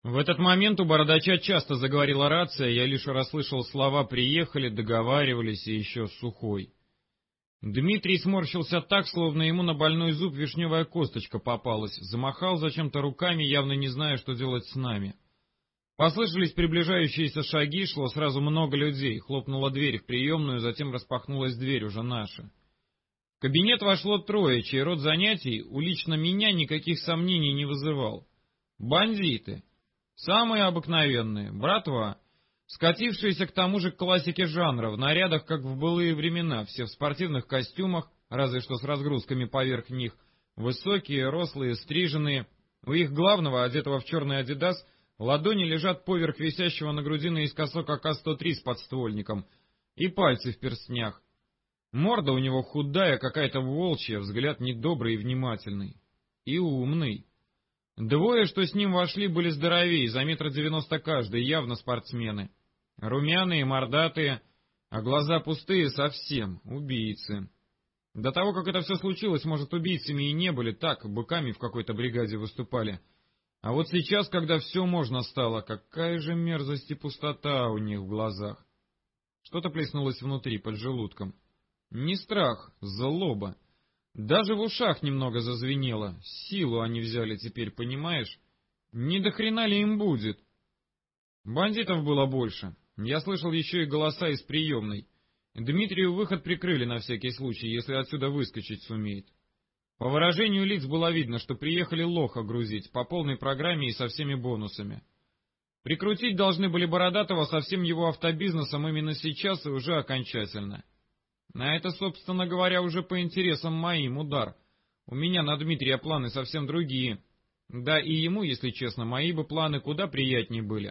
В этот момент у бородача часто заговорила рация, я лишь расслышал слова «приехали», «договаривались» и еще «сухой». Дмитрий сморщился так, словно ему на больной зуб вишневая косточка попалась, замахал зачем-то руками, явно не зная, что делать с нами. Послышались приближающиеся шаги, шло сразу много людей, хлопнула дверь в приемную, затем распахнулась дверь уже наша. В кабинет вошло трое, чей род занятий у лично меня никаких сомнений не вызывал. Бандиты. Самые обыкновенные, братва, скатившиеся к тому же к классике жанра, в нарядах, как в былые времена, все в спортивных костюмах, разве что с разгрузками поверх них, высокие, рослые, стриженные. У их главного, одетого в черный адидас, ладони лежат поверх висящего на груди наискосок АК-103 с подствольником, и пальцы в перстнях. Морда у него худая, какая-то волчья, взгляд недобрый и внимательный. И умный. Двое, что с ним вошли, были здоровее, за 1,90 м каждый, явно спортсмены. Румяные, мордатые, а глаза пустые совсем, убийцы. До того, как это все случилось, может, убийцами и не были, так, быками в какой-то бригаде выступали. А вот сейчас, когда все можно стало, какая же мерзость и пустота у них в глазах. Что-то плеснулось внутри, под желудком. Не страх, злоба. Даже в ушах немного зазвенело. Силу они взяли теперь, понимаешь? Не до хрена ли им будет? Бандитов было больше. Я слышал еще и голоса из приемной. Дмитрию выход прикрыли на всякий случай, если отсюда выскочить сумеет. По выражению лиц было видно, что приехали лоха грузить, по полной программе и со всеми бонусами. Прикрутить должны были Бородатого со всем его автобизнесом именно сейчас и уже окончательно. На это, собственно говоря, уже по интересам моим удар. У меня на Дмитрия планы совсем другие. Да и ему, если честно, мои бы планы куда приятнее были.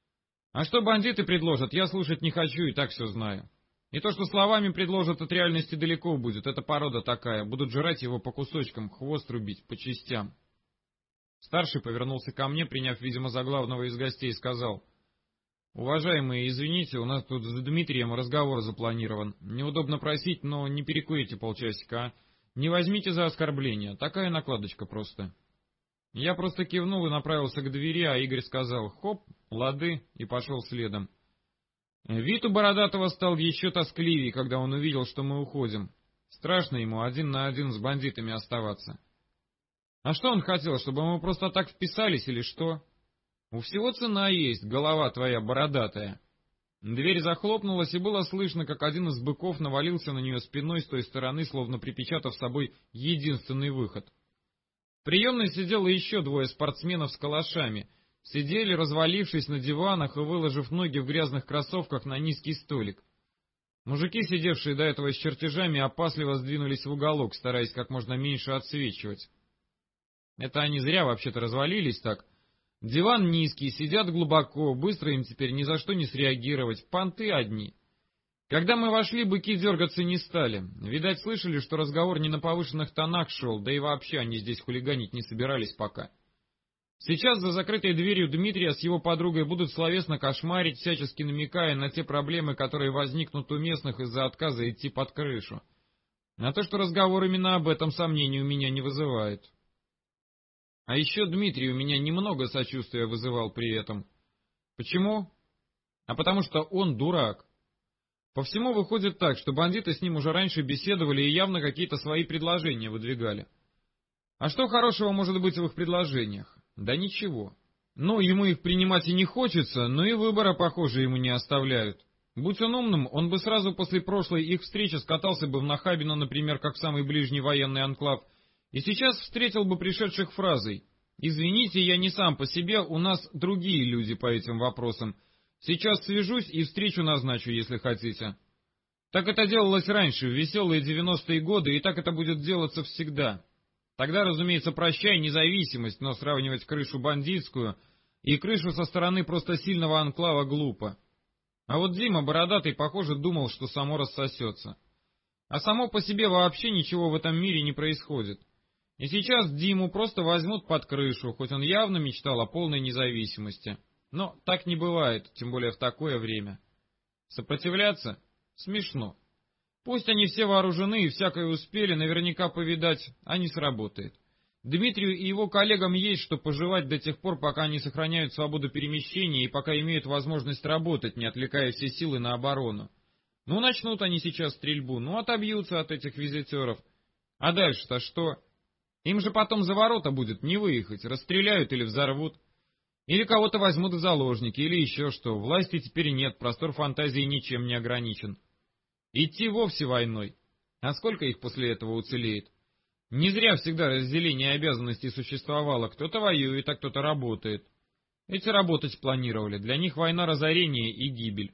А что бандиты предложат, я слушать не хочу и так все знаю. И то, что словами предложат, от реальности далеко будет. Это порода такая. Будут жрать его по кусочкам, хвост рубить, по частям. Старший повернулся ко мне, приняв, видимо, за главного из гостей, и сказал: «Уважаемые, извините, у нас тут с Дмитрием разговор запланирован. Неудобно просить, но не перекурите полчасика, а? Не возьмите за оскорбление, такая накладочка просто». Я просто кивнул и направился к двери, а Игорь сказал: «Хоп, лады», и пошел следом. Вид у Бородатого стал еще тоскливее, когда он увидел, что мы уходим. Страшно ему один на один с бандитами оставаться. А что он хотел, чтобы мы просто так вписались или что? У всего цена есть, голова твоя бородатая. Дверь захлопнулась, и было слышно, как один из быков навалился на нее спиной с той стороны, словно припечатав собой единственный выход. В приемной сидело еще двое спортсменов с калашами. Сидели, развалившись на диванах и выложив ноги в грязных кроссовках на низкий столик. Мужики, сидевшие до этого с чертежами, опасливо сдвинулись в уголок, стараясь как можно меньше отсвечивать. Это они зря вообще-то развалились так. Диван низкий, сидят глубоко, быстро им теперь ни за что не среагировать, понты одни. Когда мы вошли, быки дергаться не стали. Видать, слышали, что разговор не на повышенных тонах шел, да и вообще они здесь хулиганить не собирались пока. Сейчас за закрытой дверью Дмитрия с его подругой будут словесно кошмарить, всячески намекая на те проблемы, которые возникнут у местных из-за отказа идти под крышу. А то, что разговор именно об этом, сомнений у меня не вызывает. А еще Дмитрий у меня немного сочувствия вызывал при этом. Почему? А потому что он дурак. По всему выходит так, что бандиты с ним уже раньше беседовали и явно какие-то свои предложения выдвигали. А что хорошего может быть в их предложениях? Да ничего. Ну, ему их принимать и не хочется, но и выбора, похоже, ему не оставляют. Будь он умным, он бы сразу после прошлой их встречи скатался бы в Нахабино, например, как самый ближний военный анклав, и сейчас встретил бы пришедших фразой: «Извините, я не сам по себе, у нас другие люди по этим вопросам. Сейчас свяжусь и встречу назначу, если хотите». Так это делалось раньше, в веселые 90-е годы, и так это будет делаться всегда. Тогда, разумеется, прощай независимость, но сравнивать крышу бандитскую и крышу со стороны просто сильного анклава глупо. А вот Дима Бородатый, похоже, думал, что само рассосется. А само по себе вообще ничего в этом мире не происходит. И сейчас Диму просто возьмут под крышу, хоть он явно мечтал о полной независимости. Но так не бывает, тем более в такое время. Сопротивляться? Смешно. Пусть они все вооружены и всякое успели наверняка повидать, а не сработает. Дмитрию и его коллегам есть что пожевать до тех пор, пока они сохраняют свободу перемещения и пока имеют возможность работать, не отвлекая все силы на оборону. Ну, начнут они сейчас стрельбу, ну, отобьются от этих визитеров. А дальше-то что? Им же потом за ворота будет не выехать, расстреляют или взорвут. Или кого-то возьмут в заложники, или еще что. Власти теперь нет, простор фантазии ничем не ограничен. Идти вовсе войной. А сколько их после этого уцелеет? Не зря всегда разделение обязанностей существовало. Кто-то воюет, а кто-то работает. Эти работать планировали. Для них война разорение и гибель.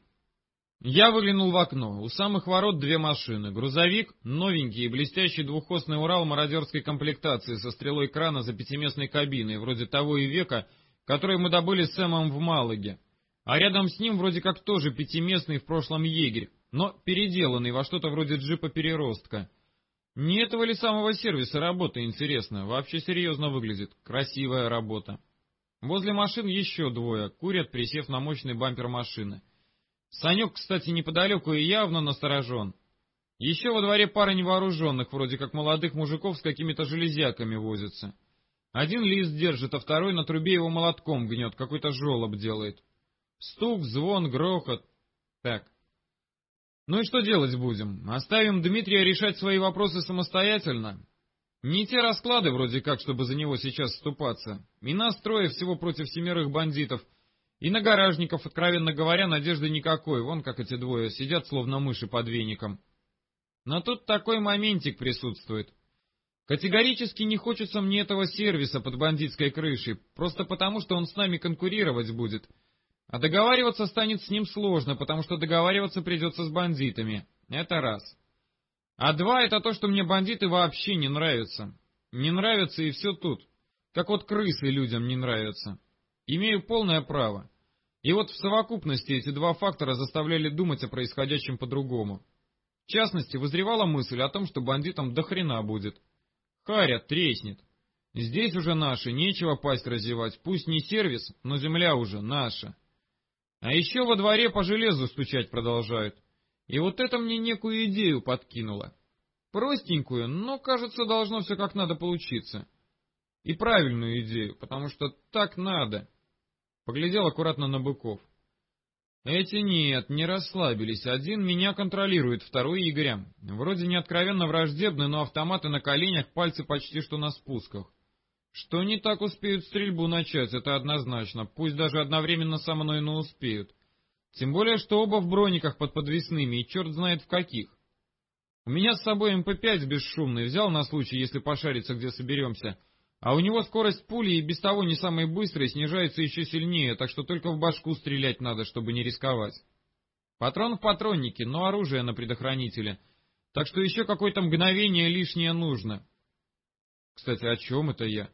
Я выглянул в окно. У самых ворот две машины. Грузовик, новенький и блестящий двухосный Урал мародерской комплектации со стрелой крана за пятиместной кабиной, вроде того и века, который мы добыли с Сэмом в Малаге. А рядом с ним вроде как тоже пятиместный в прошлом егерь, но переделанный во что-то вроде джипа-переростка. Не этого ли самого сервиса работа, интересно? Вообще серьезно выглядит. Красивая работа. Возле машин еще двое, курят, присев на мощный бампер машины. Санек, кстати, неподалеку и явно насторожен. Еще во дворе пара невооруженных, вроде как молодых мужиков с какими-то железяками возятся. Один лист держит, а второй на трубе его молотком гнет, какой-то жолоб делает. Стук, звон, грохот. Так. Ну и что делать будем? Оставим Дмитрия решать свои вопросы самостоятельно? Не те расклады вроде как, чтобы за него сейчас вступаться. И нас трое всего против 7 бандитов. И на гаражников, откровенно говоря, надежды никакой. Вон как эти двое сидят, словно мыши под веником. Но тут такой моментик присутствует. Категорически не хочется мне этого сервиса под бандитской крышей, просто потому, что он с нами конкурировать будет. А договариваться станет с ним сложно, потому что договариваться придется с бандитами. Это раз. А два — это то, что мне бандиты вообще не нравятся. Не нравятся и все тут. Как вот крысы людям не нравятся. Имею полное право. И вот в совокупности эти два фактора заставляли думать о происходящем по-другому. В частности, вызревала мысль о том, что бандитам до хрена будет. Харя треснет. Здесь уже наши, нечего пасть разевать. Пусть не сервис, но земля уже наша. А еще во дворе по железу стучать продолжают. И вот это мне некую идею подкинуло. Простенькую, но, кажется, должно все как надо получиться. И правильную идею, потому что так надо. Поглядел аккуратно на быков. Эти нет, не расслабились. Один меня контролирует, второй Игоря. Вроде не откровенно враждебны, но автоматы на коленях, пальцы почти что на спусках. Что не так успеют стрельбу начать, это однозначно. Пусть даже одновременно со мной, но успеют. Тем более, что оба в брониках под подвесными, и черт знает в каких. У меня с собой МП-5 бесшумный, взял на случай, если пошариться, где соберемся. А у него скорость пули и без того не самой быстрой снижается еще сильнее, так что только в башку стрелять надо, чтобы не рисковать. Патрон в патроннике, но оружие на предохранителе. Так что еще какое-то мгновение лишнее нужно. Кстати, о чем это я?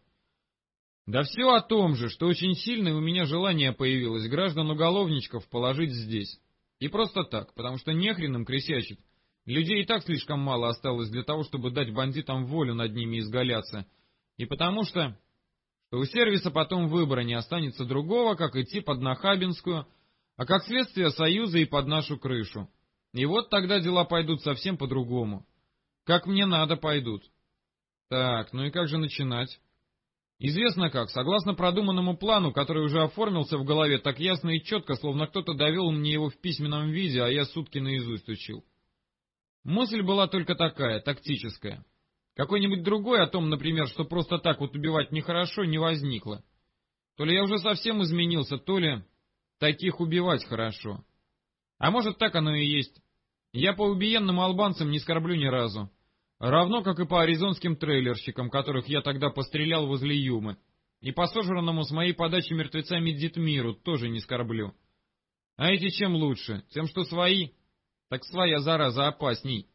Да все о том же, что очень сильное у меня желание появилось граждан-уголовничков положить здесь. И просто так, потому что нехрен им крысячить. Людей и так слишком мало осталось для того, чтобы дать бандитам волю над ними изгаляться. И потому что у сервиса потом выбора не останется другого, как идти под Нахабинскую, а как следствие Союза и под нашу крышу. И вот тогда дела пойдут совсем по-другому. Как мне надо, пойдут. Так, ну и как же начинать? Известно как, согласно продуманному плану, который уже оформился в голове так ясно и четко, словно кто-то довел мне его в письменном виде, а я сутки наизусть учил. Мысль была только такая, тактическая. Какой-нибудь другой о том, например, что просто так вот убивать нехорошо, не возникло. То ли я уже совсем изменился, то ли таких убивать хорошо. А может, так оно и есть. Я по убиенным албанцам не скорблю ни разу. Равно, как и по аризонским трейлерщикам, которых я тогда пострелял возле Юмы. И по сожранному с моей подачи мертвецами Дитмиру тоже не скорблю. А эти чем лучше? Тем, что свои? Так своя зараза опасней.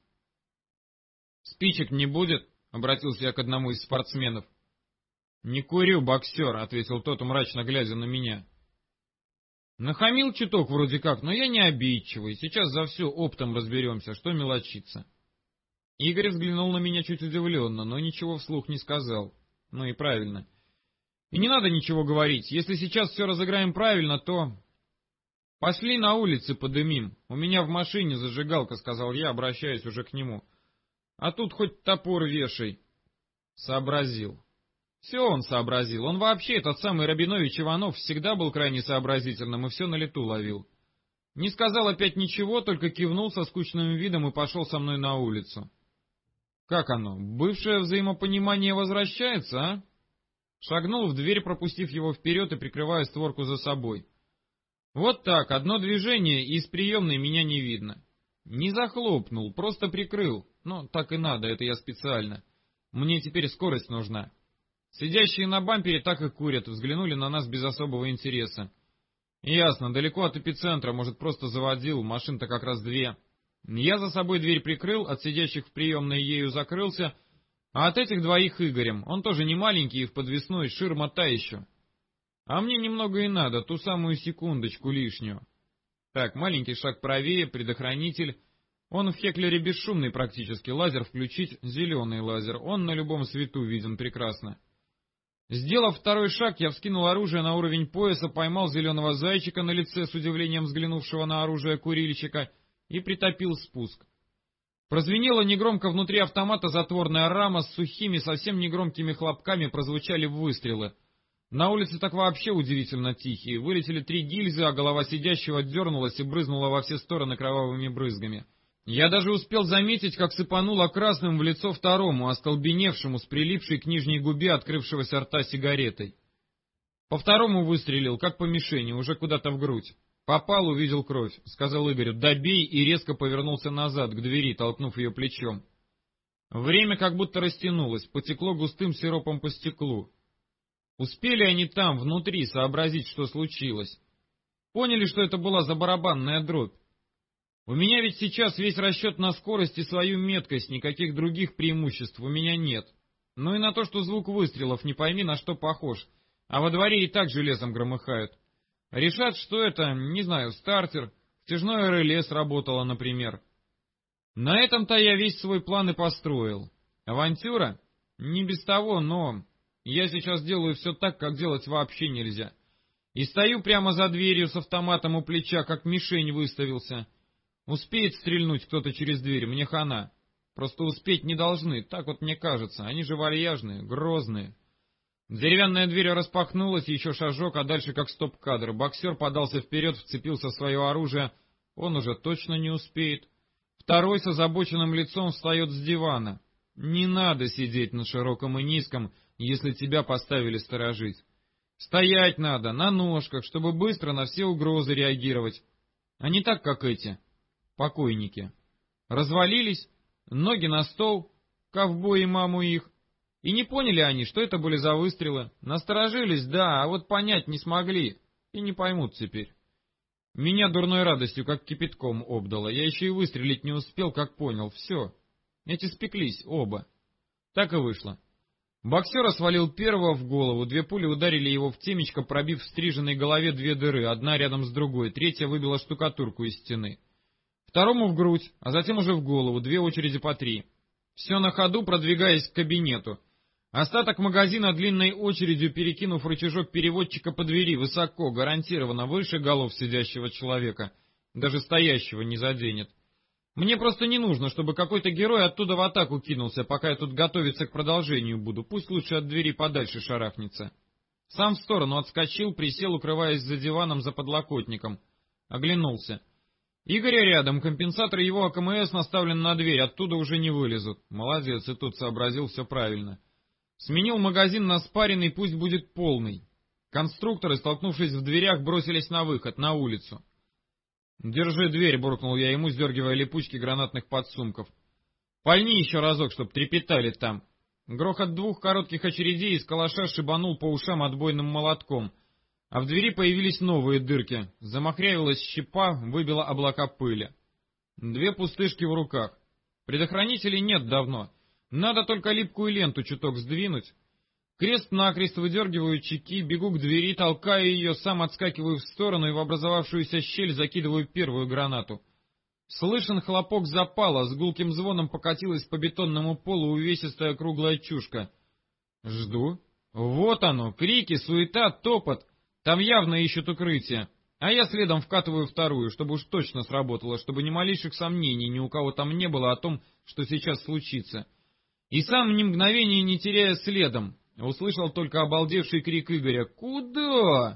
«Спичек не будет?» — обратился я к одному из спортсменов. «Не курю, боксер», — ответил тот, мрачно глядя на меня. Нахамил чуток вроде как, но я не обидчивый. Сейчас за все оптом разберемся, что мелочиться. Игорь взглянул на меня чуть удивленно, но ничего вслух не сказал. Ну и правильно. И не надо ничего говорить. Если сейчас все разыграем правильно, то... «Пошли на улице подымим. У меня в машине зажигалка», — сказал я, обращаясь уже к нему. «А тут хоть топор вешай». Сообразил. Все он сообразил. Он вообще, этот самый Рабинович Иванов, всегда был крайне сообразительным и все на лету ловил. Не сказал опять ничего, только кивнул со скучным видом и пошел со мной на улицу. Как оно, бывшее взаимопонимание возвращается, а? Шагнул в дверь, пропустив его вперед и прикрывая створку за собой. Вот так, одно движение, и из приемной меня не видно. Не захлопнул, просто прикрыл. Ну, так и надо, это я специально. Мне теперь скорость нужна. Сидящие на бампере так и курят, взглянули на нас без особого интереса. Ясно, далеко от эпицентра, может, просто заводил, машин-то как раз две. Я за собой дверь прикрыл, от сидящих в приемной ею закрылся, а от этих двоих Игорем. Он тоже не маленький и в подвесной, ширма та еще. А мне немного и надо, ту самую секундочку лишнюю. Так, маленький шаг правее, предохранитель. Он в Хеклере бесшумный практически, лазер включить, зеленый лазер, он на любом свету виден прекрасно. Сделав второй шаг, я вскинул оружие на уровень пояса, поймал зеленого зайчика на лице, с удивлением взглянувшего на оружие курильщика, и притопил спуск. Прозвенела негромко внутри автомата затворная рама, с сухими, совсем негромкими хлопками прозвучали выстрелы. На улице так вообще удивительно тихие, вылетели 3 гильзы, а голова сидящего дернулась и брызнула во все стороны кровавыми брызгами. Я даже успел заметить, как сыпануло красным в лицо второму, остолбеневшему с прилипшей к нижней губе открывшегося рта сигаретой. По второму выстрелил, как по мишени, уже куда-то в грудь. Попал, увидел кровь, сказал Игорю: «Добей», и резко повернулся назад, к двери, толкнув ее плечом. Время как будто растянулось, потекло густым сиропом по стеклу. Успели они там, внутри, сообразить, что случилось. Поняли, что это была за барабанная дробь. У меня ведь сейчас весь расчет на скорость и свою меткость, никаких других преимуществ у меня нет. Ну и на то, что звук выстрелов не пойми на что похож, а во дворе и так железом громыхают. Решат, что это, не знаю, стартер, втяжное реле сработало, например. На этом-то я весь свой план и построил. Авантюра? Не без того, но я сейчас делаю все так, как делать вообще нельзя. И стою прямо за дверью с автоматом у плеча, как мишень выставился. Успеет стрельнуть кто-то через дверь, мне хана. Просто успеть не должны, так вот мне кажется. Они же вальяжные, грозные. Деревянная дверь распахнулась, еще шажок, а дальше как стоп-кадр. Боксер подался вперед, вцепился в свое оружие. Он уже точно не успеет. Второй с озабоченным лицом встает с дивана. Не надо сидеть на широком и низком, если тебя поставили сторожить. Стоять надо, на ножках, чтобы быстро на все угрозы реагировать. А не так, как эти покойники. Развалились, ноги на стол, ковбои маму их. И не поняли они, что это были за выстрелы. Насторожились, да, а вот понять не смогли. И не поймут теперь. Меня дурной радостью, как кипятком обдало. Я еще и выстрелить не успел, как понял. Все. Эти спеклись, оба. Так и вышло. Боксера свалил первого в голову, 2 пули ударили его в темечко, пробив в стриженной голове 2 дыры, одна рядом с другой, третья выбила штукатурку из стены. Второму в грудь, а затем уже в голову, 2 очереди по 3. Все на ходу, продвигаясь к кабинету. Остаток магазина длинной очередью, перекинув рычажок переводчика по двери, высоко, гарантированно выше голов сидящего человека. Даже стоящего не заденет. Мне просто не нужно, чтобы какой-то герой оттуда в атаку кинулся, пока я тут готовиться к продолжению буду. Пусть лучше от двери подальше шарахнется. Сам в сторону отскочил, присел, укрываясь за диваном за подлокотником. Оглянулся. Игоря рядом, компенсатор его АКМС наставлен на дверь, оттуда уже не вылезут. Молодец, и тут сообразил все правильно. Сменил магазин на спаренный, пусть будет полный. Конструкторы, столкнувшись в дверях, бросились на выход, на улицу. «Держи дверь», — буркнул я ему, сдергивая липучки гранатных подсумков. «Пальни еще разок, чтоб трепетали там». Грохот 2 коротких очередей из калаша шибанул по ушам отбойным молотком, а в двери появились новые дырки. Замахрявилась щепа, выбила облака пыли. 2 пустышки в руках. Предохранителей нет давно. Надо только липкую ленту чуток сдвинуть. Крест-накрест выдергиваю чеки, бегу к двери, толкаю ее, сам отскакиваю в сторону и в образовавшуюся щель закидываю первую гранату. Слышен хлопок запала, с гулким звоном покатилась по бетонному полу увесистая круглая чушка. Жду. Вот оно, крики, суета, топот. Там явно ищут укрытие. А я следом вкатываю вторую, чтобы уж точно сработало, чтобы ни малейших сомнений ни у кого там не было о том, что сейчас случится. И сам ни мгновения не теряя следом. Услышал только обалдевший крик Игоря: «Куда?»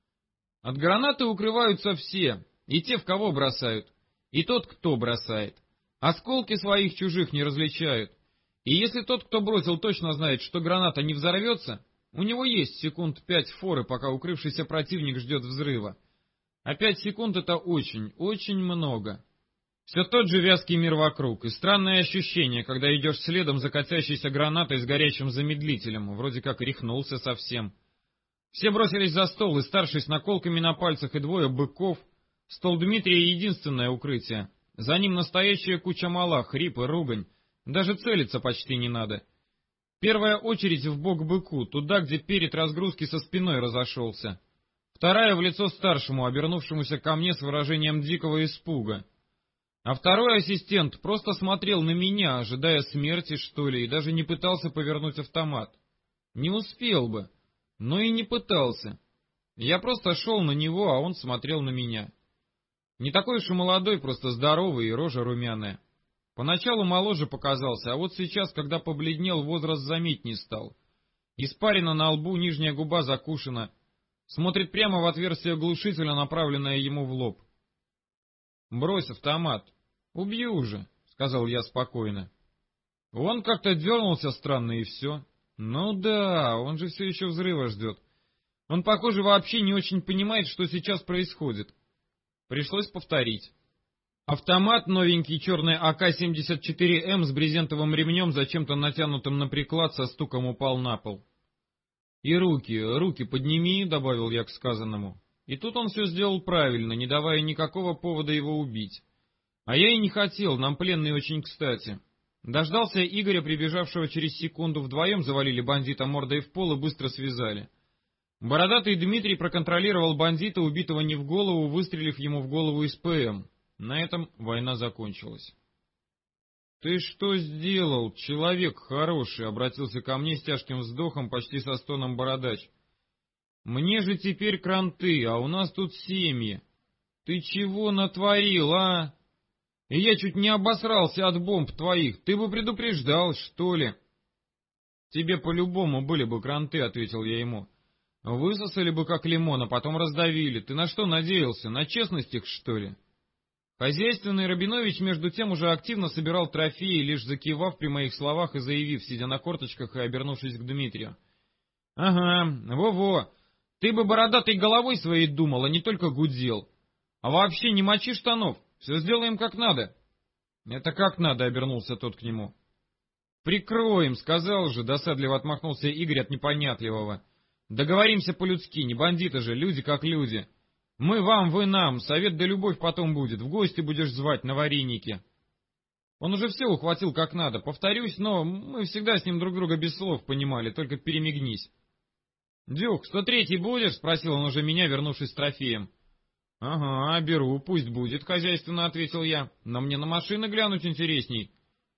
От гранаты укрываются все, и те, в кого бросают, и тот, кто бросает. Осколки своих чужих не различают. И если тот, кто бросил, точно знает, что граната не взорвется, у него есть секунд 5 форы, пока укрывшийся противник ждет взрыва. А 5 секунд — это очень, очень много. Все тот же вязкий мир вокруг, и странное ощущение, когда идешь следом за катящейся гранатой с горячим замедлителем, вроде как рехнулся совсем. Все бросились за стол, и старший с наколками на пальцах, и двое быков. Стол Дмитрия — единственное укрытие. За ним настоящая куча мала, хрип и ругань. Даже целиться почти не надо. Первая очередь в бок быку, туда, где перед разгрузки со спиной разошелся. Вторая в лицо старшему, обернувшемуся ко мне с выражением дикого испуга. А второй ассистент просто смотрел на меня, ожидая смерти, что ли, и даже не пытался повернуть автомат. Не успел бы, но и не пытался. Я просто шел на него, а он смотрел на меня. Не такой уж и молодой, просто здоровый и рожа румяная. Поначалу моложе показался, а вот сейчас, когда побледнел, возраст заметней стал. Испарина на лбу, нижняя губа закушена. Смотрит прямо в отверстие глушителя, направленное ему в лоб. «Брось автомат. Убью уже», — сказал я спокойно. Он как-то дернулся странно, и все. Ну да, он же все еще взрыва ждет. Он, похоже, вообще не очень понимает, что сейчас происходит. Пришлось повторить. Автомат, новенький черный АК-74М с брезентовым ремнем, зачем-то натянутым на приклад, со стуком упал на пол. «И руки подними», — добавил я к сказанному. И тут он все сделал правильно, не давая никакого повода его убить. А я и не хотел, нам пленный очень кстати. Дождался Игоря, прибежавшего через секунду, вдвоем завалили бандита мордой в пол и быстро связали. Бородатый Дмитрий проконтролировал бандита, убитого не в голову, выстрелив ему в голову из ПМ. На этом война закончилась. «Ты что сделал, человек хороший?» — обратился ко мне с тяжким вздохом, почти со стоном бородач. «Мне же теперь кранты, а у нас тут семьи. Ты чего натворил, а? И я чуть не обосрался от бомб твоих. Ты бы предупреждал, что ли?» «Тебе по-любому были бы кранты», — ответил я ему. «Высосали бы как лимон, а потом раздавили. Ты на что надеялся? На честность их, что ли?» Хозяйственный Рабинович, между тем, уже активно собирал трофеи, лишь закивав при моих словах и заявив, сидя на корточках и обернувшись к Дмитрию: «Ага, во-во, ты бы бородатой головой своей думал, а не только гудел. А вообще не мочи штанов, все сделаем как надо». «Это как надо?» — обернулся тот к нему. «Прикроем, сказал же», — досадливо отмахнулся Игорь от непонятливого. «Договоримся по-людски, не бандиты же, люди как люди. Мы вам, вы нам, совет да любовь потом будет, в гости будешь звать на вареники». Он уже все ухватил как надо, повторюсь, но мы всегда с ним друг друга без слов понимали, только перемигнись. «Дюх, 103-й будешь?» — спросил он уже меня, вернувшись с трофеем. «Ага, беру, пусть будет», — хозяйственно ответил я, «но мне на машины глянуть интересней».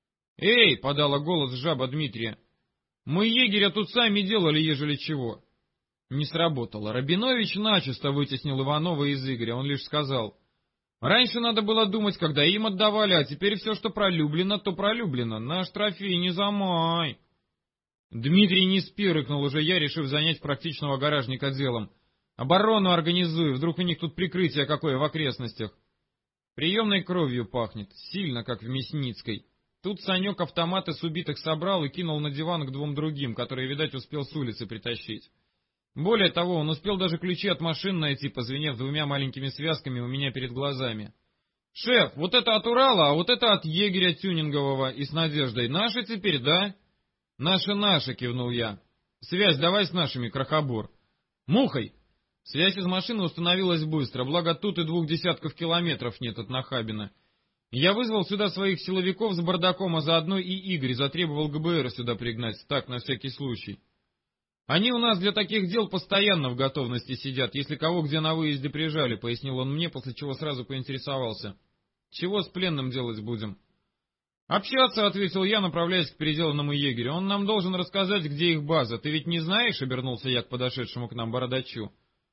«Эй!» — подала голос жаба Дмитрия. «Мы егеря тут сами делали, ежели чего». Не сработало. Рабинович начисто вытеснил Иванова из Игоря. Он лишь сказал: «Раньше надо было думать, когда им отдавали, а теперь все, что пролюблено, то пролюблено. Наш трофей не замай». «Дмитрий, не спи», — рыкнул уже я, решив занять практичного гаражника делом. «Оборону организуй, вдруг у них тут прикрытие какое в окрестностях». Приемной кровью пахнет, сильно, как в Мясницкой. Тут Санек автоматы с убитых собрал и кинул на диван к двум другим, которые, видать, успел с улицы притащить. Более того, он успел даже ключи от машин найти, позвенев двумя маленькими связками у меня перед глазами. «Шеф, вот это от Урала, а вот это от егеря тюнингового, и с Надеждой. Наши теперь, да?» «Наши», — кивнул я. «Связь давай с нашими, крохобор». «Мухой!» Связь из машины установилась быстро, благо тут и 2 километров нет от Нахабина. Я вызвал сюда своих силовиков с бардаком, а заодно и Игорь затребовал ГБР сюда пригнать, так, на всякий случай. «Они у нас для таких дел постоянно в готовности сидят, если кого где на выезде прижали», — пояснил он мне, после чего сразу поинтересовался: «Чего с пленным делать будем?» «Общаться», — ответил я, направляясь к переделанному егерю. «Он нам должен рассказать, где их база. Ты ведь не знаешь?» — обернулся я к подошедшему к нам бородачу.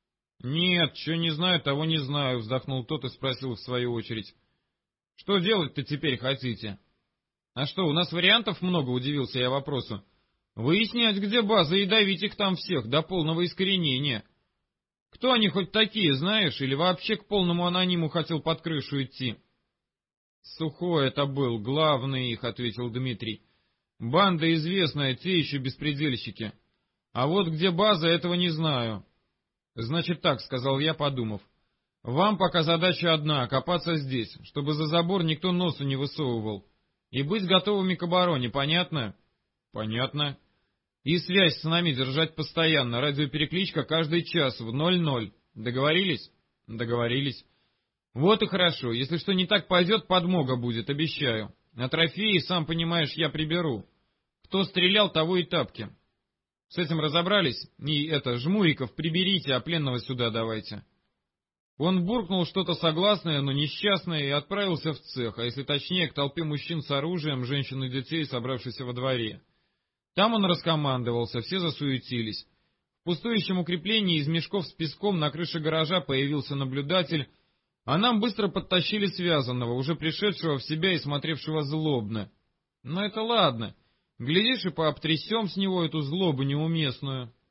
«Нет, что не знаю, того не знаю», — вздохнул тот и спросил в свою очередь: «Что делать-то теперь хотите?» «А что, у нас вариантов много?» — удивился я вопросу. Выяснять, где база, и давить их там всех до полного искоренения. Кто они хоть такие, знаешь, или вообще к полному анониму хотел под крышу идти? Сухой это был, главный их, ответил Дмитрий. Банда известная, те еще беспредельщики. А вот где база, этого не знаю. Значит так, сказал я, подумав. Вам пока задача одна — копаться здесь, чтобы за забор никто носу не высовывал. И быть готовыми к обороне, понятно? Понятно. И связь с нами держать постоянно, радиоперекличка каждый час в 00. Договорились? Договорились. Вот и хорошо, если что не так пойдет, подмога будет, обещаю. А трофеи, сам понимаешь, я приберу. Кто стрелял, того и тапки. С этим разобрались? И Жмуриков приберите, а пленного сюда давайте. Он буркнул что-то согласное, но несчастное, и отправился в цех, а если точнее, к толпе мужчин с оружием, женщин и детей, собравшихся во дворе. Там он раскомандовался, все засуетились. В пустующем укреплении из мешков с песком на крыше гаража появился наблюдатель, а нам быстро подтащили связанного, уже пришедшего в себя и смотревшего злобно. Но это ладно. Глядишь, и пообтрясем с него эту злобу неуместную.